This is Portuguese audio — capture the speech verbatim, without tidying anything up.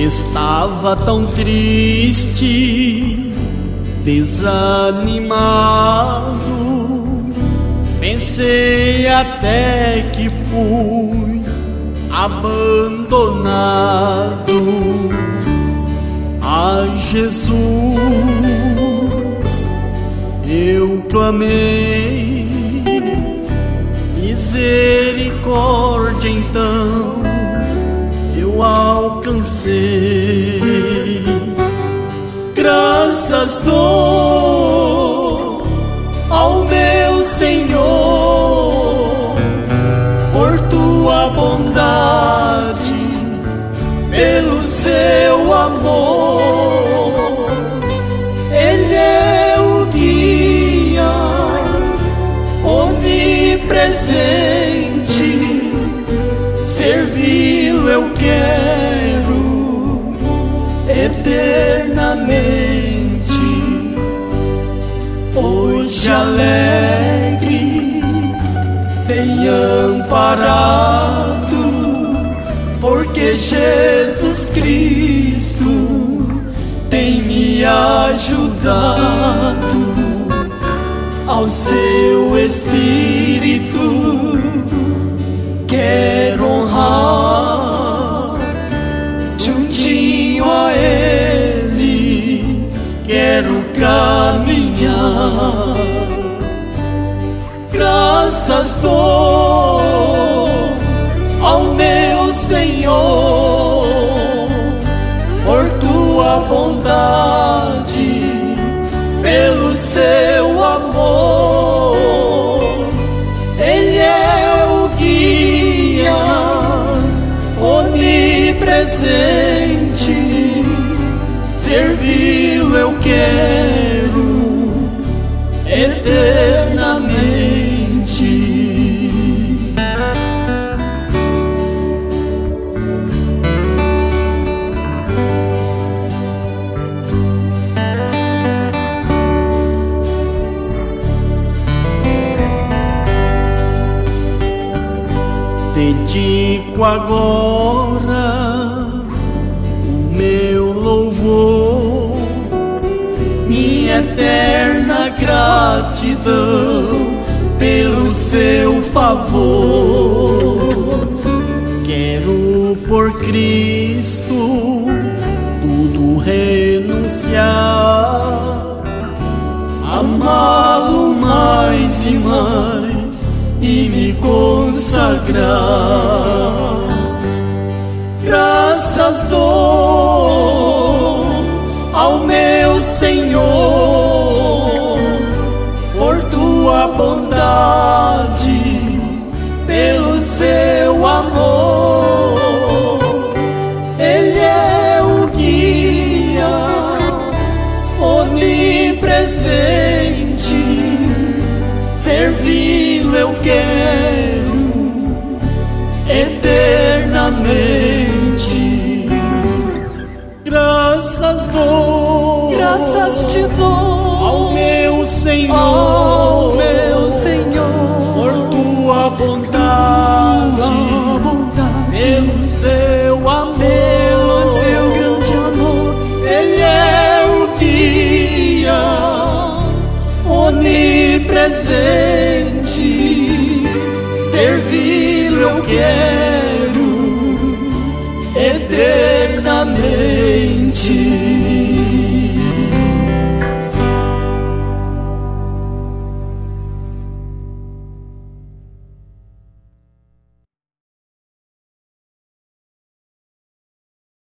Estava tão triste, desanimado, pensei até que fui abandonado. A Jesus eu clamei, misericórdia então eu alcancei. Graças dou ao meu Senhor por tua bondade, pelo seu amor. Ele é o guia onipresente, servi-lo eu quero eternamente. Hoje alegre, bem amparado, porque Jesus Cristo tem me ajudado. Ao seu Espírito quero honrar, juntinho a Ele quero caminhar. Graças dou ao meu Senhor por tua bondade, pelo seu amor. Ele é o guia onipresente, servi-lo eu quero eternamente. Dedico agora o meu louvor, minha eterna gratidão pelo seu favor. Quero por Cristo tudo renunciar, amá-lo mais e mais e me consagrar. Graças dou ao meu Senhor por tua bondade, pelo seu amor. Ele é o guia onipresente, servi-lo eu quero eternamente. Graças dou, graças te dou ao meu Senhor, ao meu Senhor por tua bondade, tua bondade, pelo seu amor, pelo seu grande amor. Ele é o guia onipresente, servi-lo eu quero eternamente.